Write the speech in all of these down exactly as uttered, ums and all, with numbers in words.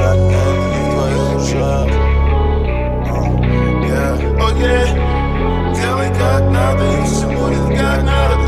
как это не в твоих ушах. Yeah. Okay. Делай как надо, и все будет как надо.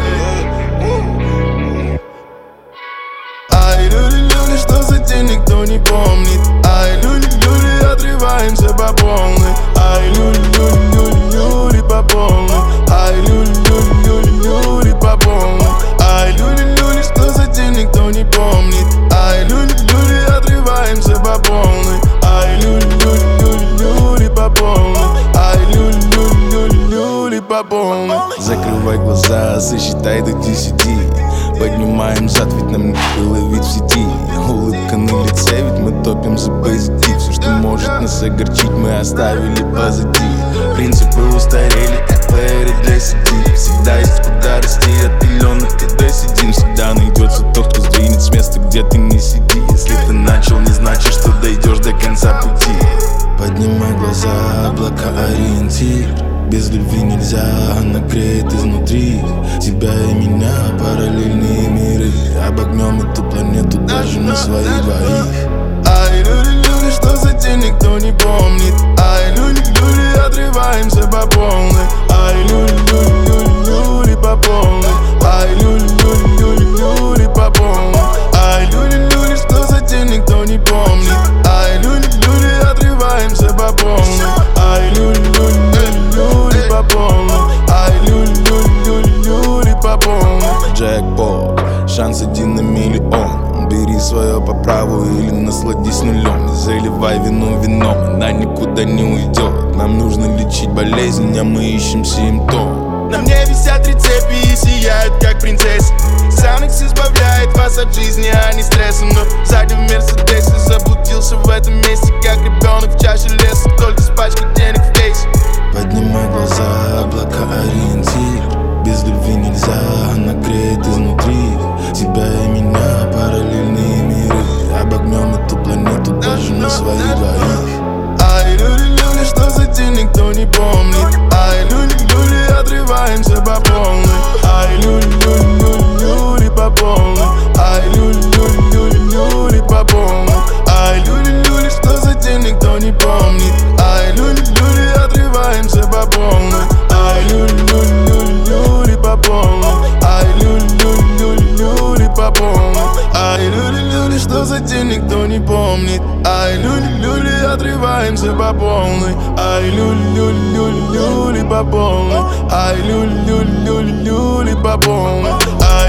Ай, люди, люди, что за день никто не помнит. Ай, люди, люди, отрываемся по полной. Ай, люди, люди, люди, люди по полной. Ай, люди, люди, люди, люди по полной. Ай, люди, люди, что за день никто не помнит. Ай, люди, люди, отрываемся по полной. Ай, люди, люди, люди, люди по полной. Ай, люди, люди, люди, люди по полной. Закрывай глаза, сосчитай до десяти. Поднимаем зад, ведь нам не было вид в сети. Улыбка на лице, ведь мы топим за позитив. Все, что может нас огорчить, мы оставили позади. Принципы устарели, это для сети. Всегда есть куда расти, отделенно, когда сидим. Всегда найдется тот, кто сдвинет с места, где ты не сиди. Если ты начал, не значит, что дойдешь до конца пути. Поднимай глаза, облака ориентир. Без любви нельзя, она греет изнутри. Тебя и меня, параллельные миры. Обогнем эту планету даже на свои двоих. Ай, люди, люди, что за день никто не помнит. Ай, люди, люди, отрываемся по полной. Ай, люди, люди, люди, люди по полной. Ай, люди, люди, люди, люди по полной. Ай, люди, люди, что за день никто не помнит. Ай, люди, люди, отрываемся по полной. Ай, люди, люди, люди по полной. Ай, люди, люди, люди, люди по полной. Джекпот, шанс один на миллион. Бери свое по праву или насладись нулем. Не заливай вину вином, она никуда не уйдет. Нам нужно лечить болезнь, а мы ищем симптом. На мне висят три цепи и сияют как принцессы. Санекс избавляет вас от жизни, а не стресса. Но сзади в Мерседесе заблудился в этом месте, как ребенок в чаше леса, только с пачкой денег в кейсе. Поднимай глаза, облака ориентир. Без любви нельзя, она греет изнутри. Тебя и меня, параллельные миры. Обогнем эту планету даже на свои двоих. Ай, люди, люди, что за день никто не помнит. Ай, люди, люди, отрываемся по полной. Ай, люди, люди, люди, люди по полной. Ай, люди, люди, люди, люди по полной. Ай, люди, люди, что за день никто не помнит. Ай, люди, люди, отрываемся по полной. Ай, люди, люди, люди, люди по полной. Ай, люди, люди, люди, люди по полной. Ай, люди, люди, что за день никто не помнит. Ай, люди, люди, отрываемся по полной. Ай, люди, люди, люди, люди по полной. Ай, люди, люди, люди, люди по полной. Ай,